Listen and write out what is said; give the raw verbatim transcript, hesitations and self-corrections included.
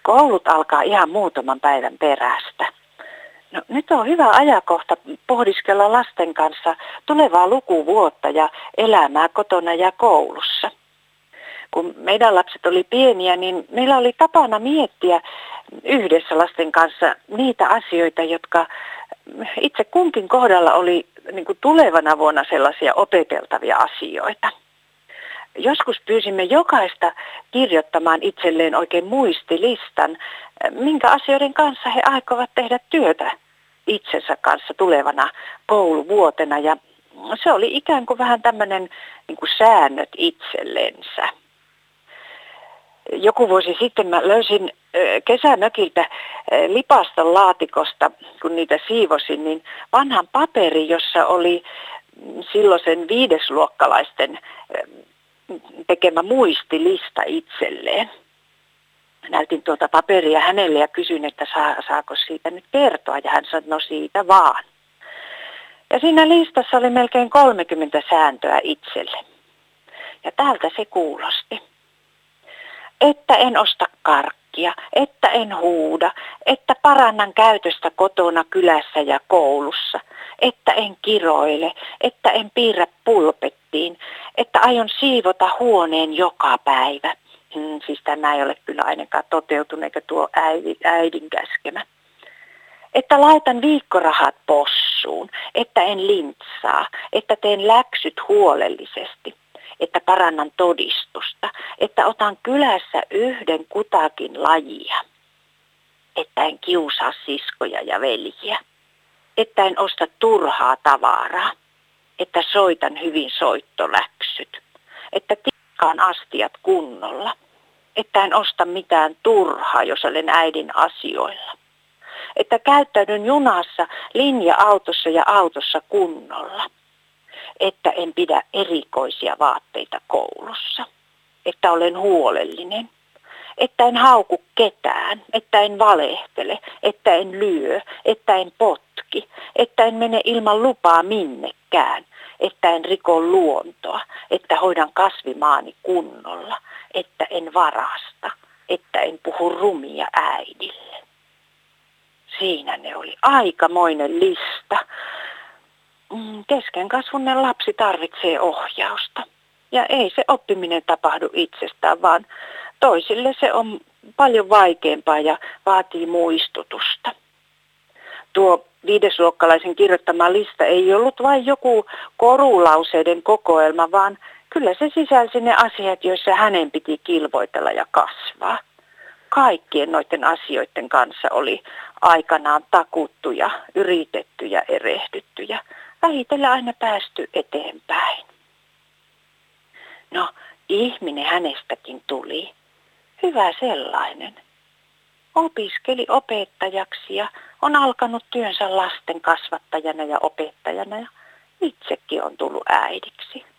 Koulut alkaa ihan muutaman päivän perästä. No, nyt on hyvä ajankohta pohdiskella lasten kanssa tulevaa lukuvuotta ja elämää kotona ja koulussa. Kun meidän lapset oli pieniä, niin meillä oli tapana miettiä yhdessä lasten kanssa niitä asioita, jotka itse kunkin kohdalla oli niin kuin tulevana vuonna sellaisia opeteltavia asioita. Joskus pyysimme jokaista kirjoittamaan itselleen oikein muistilistan, minkä asioiden kanssa he aikovat tehdä työtä itsensä kanssa tulevana kouluvuotena. Ja se oli ikään kuin vähän tämmöinen niin kuin säännöt itsellensä. Joku vuosi sitten mä löysin kesämökiltä lipaston laatikosta, kun niitä siivosin, niin vanhan paperi, jossa oli silloisen viidesluokkalaisten tekemä muistilista itselleen. Näytin tuota paperia hänelle ja kysyin, että saa, saako siitä nyt kertoa, ja hän sanoi, no siitä vaan. Ja siinä listassa oli melkein kolmekymmentä sääntöä itselle. Ja täältä se kuulosti. Että en osta karkkia, että en huuda, että parannan käytöstä kotona, kylässä ja koulussa, että en kiroile, että en piirrä pulpettiin, että aion siivota huoneen joka päivä. Hmm, siis tämä ei ole kyllä ainakaan toteutunut, eikä tuo äidin, äidin käskemä. Että laitan viikkorahat possuun, että en lintsaa, että teen läksyt huolellisesti, että parannan todistusta, että otan kylässä yhden kutakin lajia, että en kiusaa siskoja ja veljiä, että en osta turhaa tavaraa, että soitan hyvin soittoläksyt, että tikkaan astiat kunnolla, että en osta mitään turhaa, jos olen äidin asioilla, että käyttäydyn junassa, linja-autossa ja autossa kunnolla, että en pidä erikoisia vaatteita koulussa, että olen huolellinen, että en hauku ketään, että en valehtele, että en lyö, että en potki, että en mene ilman lupaa minnekään, että en riko luontoa, että hoidan kasvimaani kunnolla, että en varasta, että en puhu rumia äidille. Siinä ne oli aikamoinen lista. Keskenkasvuinen lapsi tarvitsee ohjausta. Ja ei se oppiminen tapahdu itsestään, vaan toisille se on paljon vaikeampaa ja vaatii muistutusta. Tuo viidesluokkalaisen kirjoittama lista ei ollut vain joku korulauseiden kokoelma, vaan kyllä se sisälsi ne asiat, joissa hänen piti kilvoitella ja kasvaa. Kaikkien noiden asioiden kanssa oli aikanaan takuttu ja yritetty ja erehdytty ja vähitellen aina päästy eteenpäin. No, ihminen hänestäkin tuli. Hyvä sellainen. Opiskeli opettajaksi ja on alkanut työnsä lasten kasvattajana ja opettajana ja itsekin on tullut äidiksi.